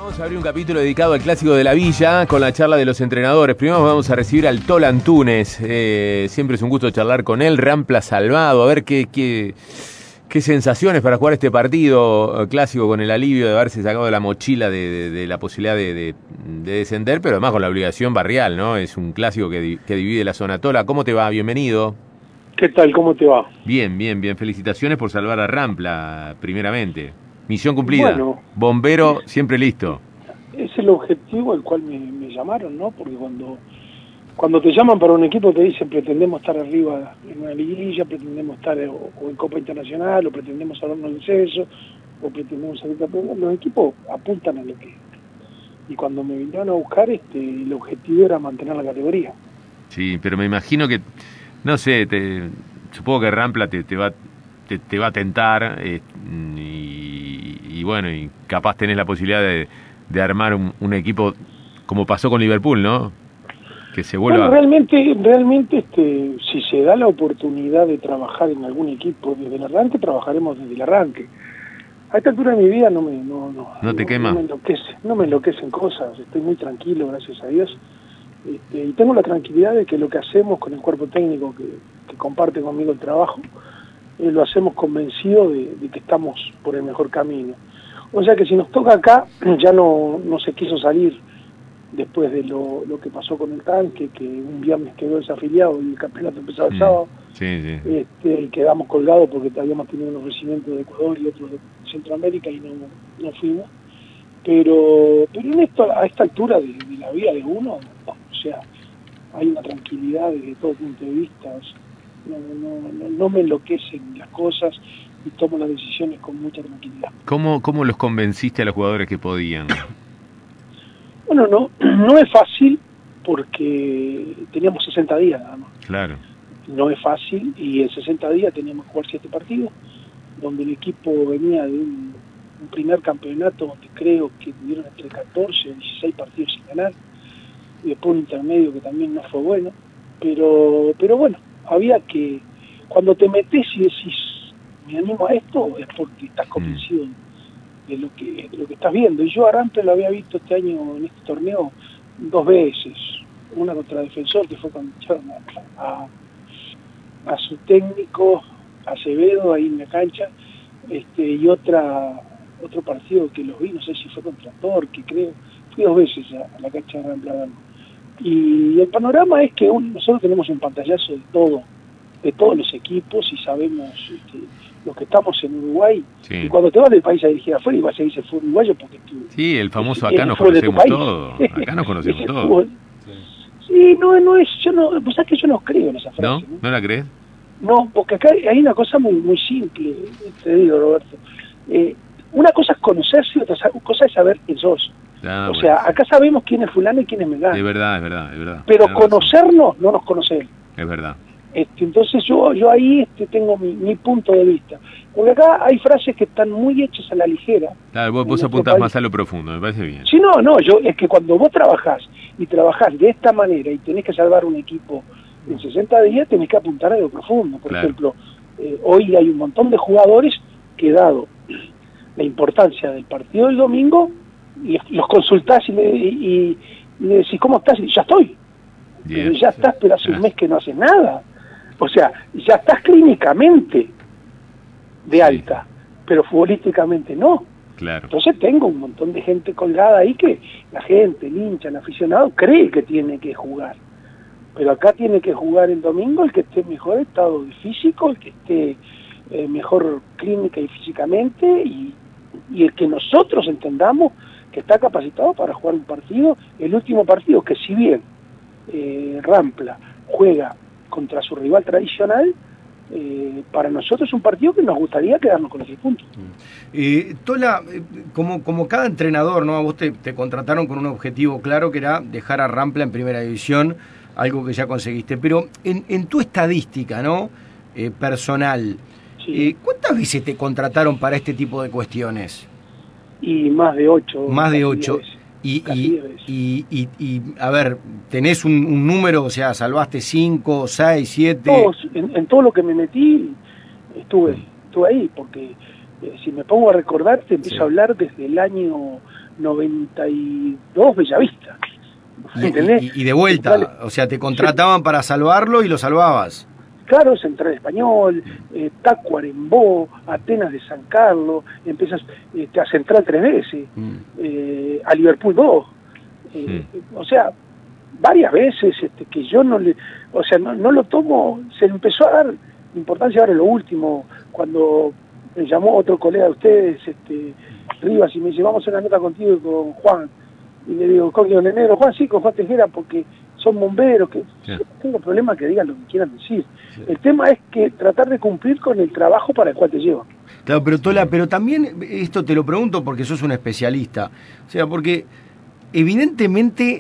Vamos a abrir un capítulo dedicado al clásico de la Villa con la charla de los entrenadores. Primero vamos a recibir al Tola Antunes. Siempre es un gusto charlar con él. Rampla salvado. A ver qué sensaciones para jugar este partido clásico con el alivio de haberse sacado de la mochila de la posibilidad de descender, pero además con la obligación barrial, ¿no? Es un clásico que divide la zona. Tola, ¿cómo te va? Bienvenido. ¿Qué tal? ¿Cómo te va? Bien. Felicitaciones por salvar a Rampla, primeramente. Misión cumplida. Bueno, bombero siempre listo. Es el objetivo al cual me llamaron, ¿no? Porque cuando te llaman para un equipo te dicen pretendemos estar arriba en una liguilla, pretendemos estar o en Copa Internacional, o pretendemos salvarnos del descenso, o pretendemos salir campeón. Los equipos apuntan a lo que... Y cuando me vinieron a buscar, el objetivo era mantener la categoría. Sí, pero me imagino que, no sé, supongo que Rampla te va a tentar y bueno, y capaz tenés la posibilidad de armar un equipo como pasó con Liverpool, ¿no? Que se vuelva... Bueno, realmente si se da la oportunidad de trabajar en algún equipo desde el arranque, trabajaremos desde el arranque. A esta altura de mi vida no te quema. No me enloquecen cosas, estoy muy tranquilo, gracias a Dios. Y tengo la tranquilidad de que lo que hacemos con el cuerpo técnico que comparte conmigo el trabajo, lo hacemos convencido de que estamos por el mejor camino. O sea que si nos toca acá, ya no se quiso salir después de lo que pasó con el tanque, que un viernes quedó desafiliado y el campeonato empezaba el sábado. Sí. Y quedamos colgados porque habíamos tenido unos recibimientos de Ecuador y otros de Centroamérica y no fuimos. Pero en a esta altura de la vida de uno, o sea, hay una tranquilidad desde todo punto de vista. O sea, no me enloquecen las cosas y tomo las decisiones con mucha tranquilidad. ¿Cómo los convenciste a los jugadores que podían? Bueno, no es fácil porque teníamos 60 días nada más. Claro. No es fácil y en 60 días teníamos que jugar 7 partidos, donde el equipo venía de un primer campeonato donde creo que tuvieron entre 14 y 16 partidos sin ganar, y después un intermedio que también no fue bueno, pero bueno, había que, cuando te metes y decís, me animo a esto, es porque estás convencido de lo que estás viendo. Y yo a Rampla lo había visto este año en este torneo 2 veces, una contra Defensor, que fue cuando echaron a su técnico Acevedo ahí en la cancha, y otro partido que los vi, no sé si fue contra Torque, creo, fui 2 veces a la cancha de Rampla. Y el panorama es que nosotros tenemos un pantallazo de todos los equipos y sabemos los que estamos en Uruguay. Sí. Y cuando te vas del país a dirigir afuera y vas a irse el fútbol uruguayo porque sí, el famoso acá nos conocemos todos. Acá nos conocemos todos. Sí, pues sabes que yo no creo en esa frase. ¿No la crees? No, porque acá hay una cosa muy simple, te digo, Roberto. Una cosa es conocerse y otra cosa es saber quién sos. O sea, acá sabemos quién es fulano y quién es mengano. Es verdad. Pero conocernos, no nos conocemos. Es verdad. Entonces yo ahí tengo mi punto de vista. Porque acá hay frases que están muy hechas a la ligera. Claro, vos apuntás más a lo profundo, me parece bien. Sí, es que cuando vos trabajás de esta manera y tenés que salvar un equipo en 60 días, tenés que apuntar a lo profundo. Por ejemplo, hoy hay un montón de jugadores que, dado la importancia del partido del domingo, y los consultás y le decís, ¿cómo estás? Y ya estoy. Ya estás, pero hace un mes que no haces nada. O sea, ya estás clínicamente de alta, pero futbolísticamente no. Claro. Entonces tengo un montón de gente colgada ahí que la gente, el hincha, el aficionado, cree que tiene que jugar. Pero acá tiene que jugar el domingo el que esté en mejor estado físico, el que esté mejor clínica y físicamente, y el que nosotros entendamos que está capacitado para jugar un partido, el último partido, que si bien Rampla juega contra su rival tradicional, para nosotros es un partido que nos gustaría quedarnos con los 10 puntos. Tola, como cada entrenador, ¿no? A vos te contrataron con un objetivo claro que era dejar a Rampla en primera división, algo que ya conseguiste, pero en tu estadística, ¿no? Personal, sí. ¿Cuántas veces te contrataron para este tipo de cuestiones? Y más de 8. Más de 8. Y a ver, ¿tenés un número? O sea, ¿salvaste 5, 6, 7? En todo lo que me metí estuve ahí, porque si me pongo a recordar, te empiezo a hablar desde el año 92 Bellavista. Y de vuelta, o sea, te contrataban para salvarlo y lo salvabas. Claro, Central Español, Tacuarembó, Atenas de San Carlos, empiezas a Central 3 veces, a Liverpool 2. O sea, varias veces que yo no lo tomo, se le empezó a dar importancia ahora en lo último, cuando me llamó otro colega de ustedes, Rivas, y me dice, vamos a hacer una nota contigo y con Juan. Y le digo, ¿con quién? Negro? Juan, sí, con Juan Tejera, porque son bomberos, que sí. No tengo problema que digan lo que quieran decir. Sí. El tema es que tratar de cumplir con el trabajo para el cual te llevan. Claro, pero Tola, pero también esto te lo pregunto porque sos un especialista. O sea, porque evidentemente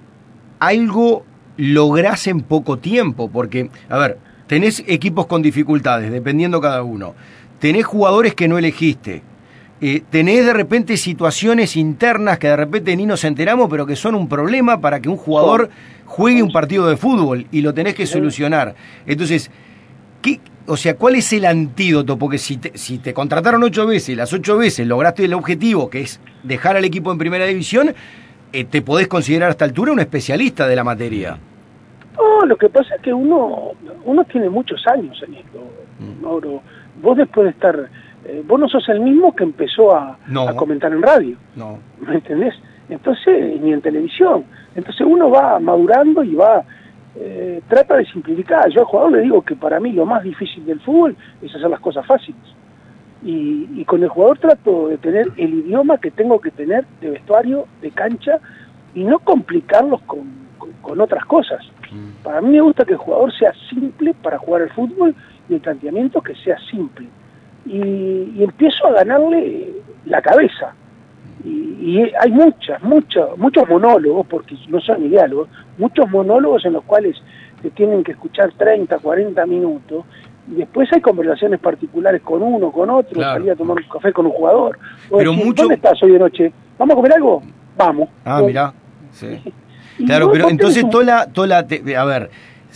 algo lográs en poco tiempo, porque, a ver, tenés equipos con dificultades, dependiendo cada uno. Tenés jugadores que no elegiste. Tenés de repente situaciones internas que de repente ni nos enteramos, pero que son un problema para que un jugador juegue un partido de fútbol y lo tenés que solucionar. Entonces, ¿cuál es el antídoto? Porque si te contrataron 8 veces, las 8 veces lograste el objetivo, que es dejar al equipo en primera división, te podés considerar a esta altura un especialista de la materia. No, lo que pasa es que uno tiene muchos años en esto, Mauro. Vos después de estar... vos no sos el mismo que empezó a comentar en radio, ¿me entendés? Entonces, ni en televisión. Entonces uno va madurando y trata de simplificar. Yo al jugador le digo que para mí lo más difícil del fútbol es hacer las cosas fáciles. Y con el jugador trato de tener el idioma que tengo que tener de vestuario, de cancha, y no complicarlos con otras cosas. Para mí me gusta que el jugador sea simple para jugar al fútbol y el planteamiento que sea simple. Y empiezo a ganarle la cabeza. Y hay muchos monólogos, porque no son ni diálogos, muchos monólogos en los cuales te tienen que escuchar 30, 40 minutos, y después hay conversaciones particulares con uno, con otro, claro. Salir a tomar un café con un jugador. Pero decís, ¿dónde estás hoy de noche? ¿Vamos a comer algo? Vamos. Mirá. Sí. Claro, pero entonces Tola, a ver,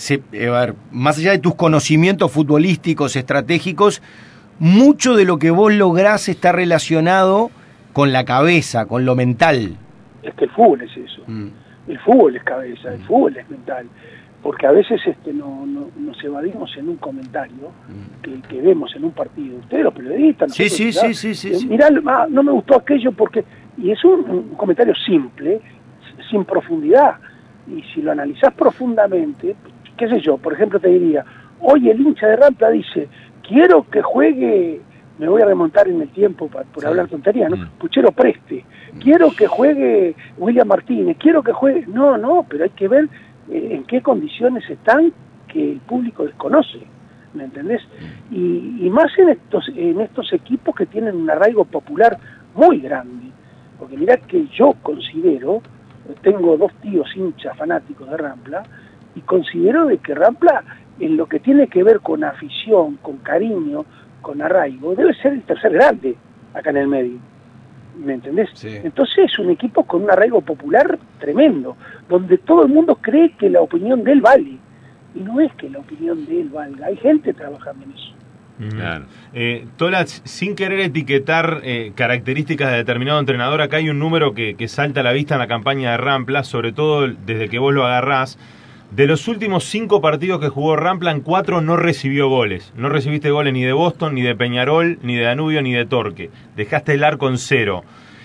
más allá de tus conocimientos futbolísticos, estratégicos, mucho de lo que vos lográs está relacionado con la cabeza, con lo mental. Es que el fútbol es eso. El fútbol es cabeza, el fútbol es mental. Porque a veces nos evadimos en un comentario que vemos en un partido. Ustedes los periodistas... Sí. Mirá, no me gustó aquello porque... Y es un comentario simple, sin profundidad. Y si lo analizás profundamente, qué sé yo, por ejemplo te diría, hoy el hincha de Rampla dice... Quiero que juegue, me voy a remontar en el tiempo por hablar tonterías, ¿no? Puchero Preste, quiero que juegue William Martínez, quiero que juegue... No, pero hay que ver en qué condiciones están que el público desconoce, ¿me entendés? Y más en estos equipos que tienen un arraigo popular muy grande, porque mirá que yo considero, tengo 2 tíos hinchas fanáticos de Rampla, y considero de que Rampla... en lo que tiene que ver con afición, con cariño, con arraigo, debe ser el tercer grande acá en el medio, ¿me entendés? Sí. Entonces es un equipo con un arraigo popular tremendo, donde todo el mundo cree que la opinión de él vale, y no es que la opinión de él valga, hay gente trabajando en eso. Claro. Tola, sin querer etiquetar características de determinado entrenador, acá hay un número que salta a la vista en la campaña de Rampla, sobre todo desde que vos lo agarrás. De los últimos 5 partidos que jugó Rampla, en 4 no recibió goles. No recibiste goles ni de Boston, ni de Peñarol, ni de Danubio, ni de Torque. Dejaste el arco en 0.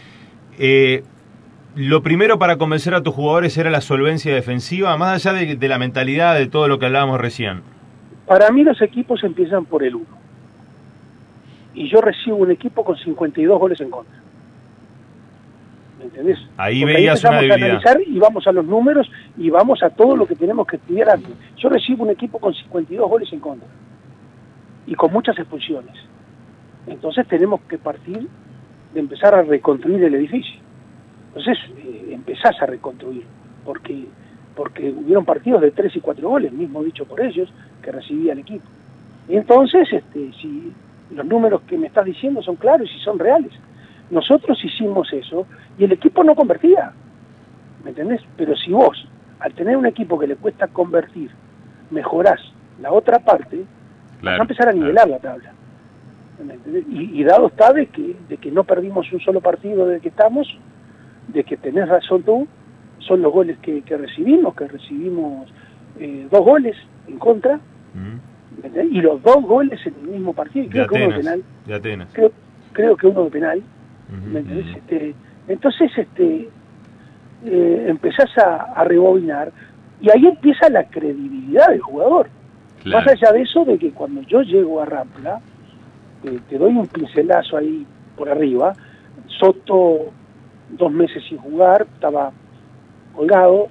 Lo primero para convencer a tus jugadores era la solvencia defensiva, más allá de la mentalidad de todo lo que hablábamos recién. Para mí los equipos empiezan por el 1. Y yo recibo un equipo con 52 goles en contra. ¿Me entendés? Ahí veías una debilidad. A analizar y vamos a los números y vamos a todo lo que tenemos que estudiar antes. Yo recibo un equipo con 52 goles en contra y con muchas expulsiones. Entonces tenemos que partir de empezar a reconstruir el edificio. Entonces empezás a reconstruir porque hubieron partidos de 3 y 4 goles, mismo dicho por ellos, que recibía el equipo. Y entonces, si los números que me estás diciendo son claros y son reales, nosotros hicimos eso y el equipo no convertía, ¿me entendés? Pero si vos, al tener un equipo que le cuesta convertir, mejorás la otra parte, vas a empezar a nivelar la tabla, ¿me entendés? Y dado está de que no perdimos un solo partido desde que estamos, de que tenés razón tú, son los goles que recibimos 2 goles en contra, y los 2 goles en el mismo partido, y creo que uno de penal. De Atenas. Creo que uno de penal. ¿Me entendés? Entonces empezás a rebobinar, y ahí empieza la credibilidad del jugador. Claro. Más allá de eso, de que cuando yo llego a Rampla, te doy un pincelazo ahí por arriba. Soto 2 meses sin jugar, estaba colgado.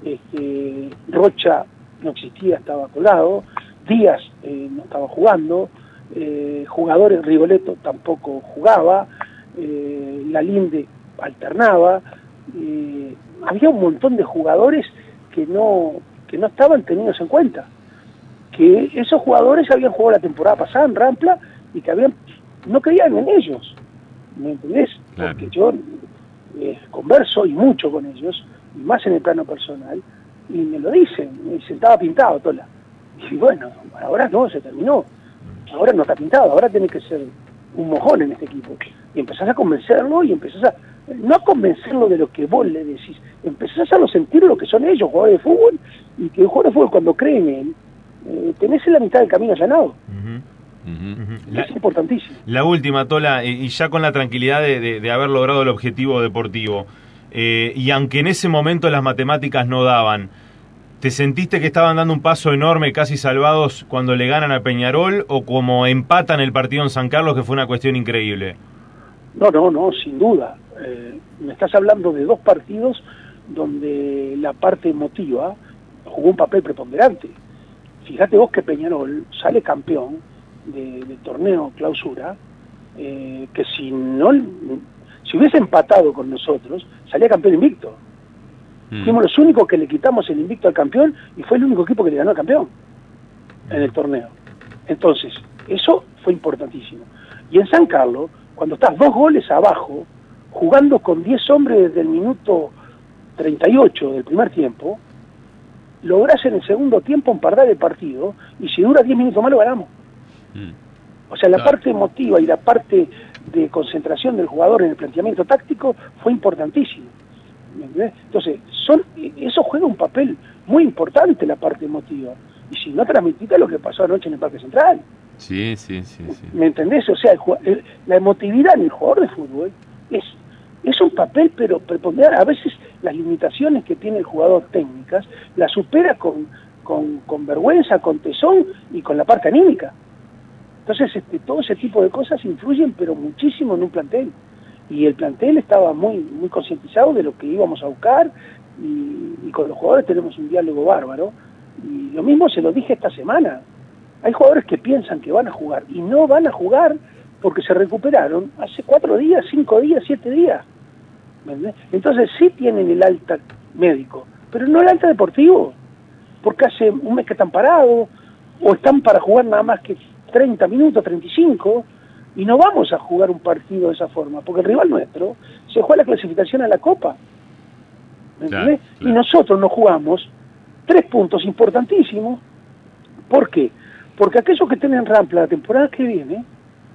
Rocha no existía, estaba colgado. Díaz no estaba jugando. Jugadores, Rigoletto tampoco jugaba. Lalinde alternaba. Había un montón de jugadores que no estaban tenidos en cuenta. Que esos jugadores habían jugado la temporada pasada en Rampla y que no creían en ellos. ¿Me entendés? Claro. Porque yo converso y mucho con ellos, y más en el plano personal, y me lo dicen, estaba pintado, Tola. Y bueno, ahora no, se terminó. Ahora no está pintado, ahora tiene que ser un mojón en este equipo. Y empezás a convencerlo, y empezás no a convencerlo de lo que vos le decís, empezás a hacerlo sentir lo que son ellos, jugadores de fútbol, y que el jugador de fútbol, cuando creen en él, tenés en la mitad del camino allanado. Es importantísimo. La última, Tola, y ya con la tranquilidad de haber logrado el objetivo deportivo, y aunque en ese momento las matemáticas no daban, ¿te sentiste que estaban dando un paso enorme, casi salvados, cuando le ganan a Peñarol, o como empatan el partido en San Carlos, que fue una cuestión increíble? No, sin duda. Me estás hablando de 2 partidos donde la parte emotiva jugó un papel preponderante. Fíjate vos que Peñarol sale campeón del torneo clausura, que si hubiese empatado con nosotros, salía campeón invicto. Fuimos los únicos que le quitamos el invicto al campeón, y fue el único equipo que le ganó al campeón en el torneo. Entonces, eso fue importantísimo. Y en San Carlos, cuando estás 2 goles abajo, jugando con 10 hombres desde el minuto 38 del primer tiempo, lográs en el segundo tiempo empatar el partido, y si dura 10 minutos más lo ganamos. O sea, la parte emotiva y la parte de concentración del jugador en el planteamiento táctico fue importantísimo. Entonces, eso juega un papel muy importante, la parte emotiva. Y si no transmitiste lo que pasó anoche en el Parque Central. Sí. ¿Me entendés? O sea, la emotividad en el jugador de fútbol es un papel, pero preponderante. A veces las limitaciones que tiene el jugador técnicas las supera con vergüenza, con tesón y con la parte anímica. Entonces, todo ese tipo de cosas influyen, pero muchísimo en un plantel. Y el plantel estaba muy muy concientizado de lo que íbamos a buscar, y con los jugadores tenemos un diálogo bárbaro. Y lo mismo se lo dije esta semana. Hay jugadores que piensan que van a jugar y no van a jugar porque se recuperaron hace 4 días, 5 días, 7 días. ¿Entendés? Entonces sí tienen el alta médico, pero no el alta deportivo, porque hace un mes que están parados, o están para jugar nada más que 30 minutos, 35, y no vamos a jugar un partido de esa forma, porque el rival nuestro se juega la clasificación a la Copa. ¿Me entendés? Claro. Y nosotros nos jugamos 3 puntos importantísimos. ¿Por qué? Porque aquellos que tienen Rampla la temporada que viene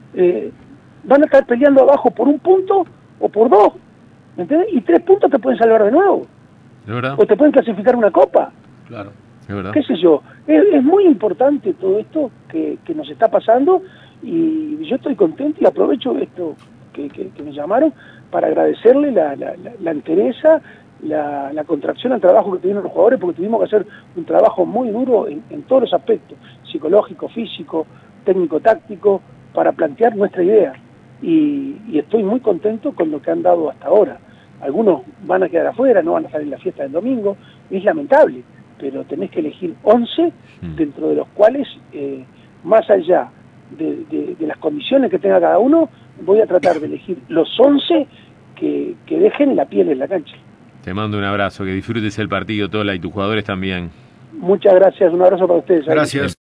van a estar peleando abajo por 1 punto o por 2, ¿me entendés? Y 3 puntos te pueden salvar de nuevo. ¿Es verdad? O te pueden clasificar una Copa. Claro. Es verdad. ¿Qué sé yo? Es muy importante todo esto que nos está pasando, y yo estoy contento y aprovecho esto que me llamaron para agradecerle la entereza, la contracción al trabajo que tuvieron los jugadores, porque tuvimos que hacer un trabajo muy duro en todos los aspectos, psicológico, físico, técnico-táctico, para plantear nuestra idea. Y estoy muy contento con lo que han dado hasta ahora. Algunos van a quedar afuera, no van a estar en la fiesta del domingo, es lamentable, pero tenés que elegir 11, dentro de los cuales, más allá de las condiciones que tenga cada uno, voy a tratar de elegir los 11 que dejen la piel en la cancha. Te mando un abrazo, que disfrutes el partido, Tola, y tus jugadores también. Muchas gracias, un abrazo para ustedes. Gracias.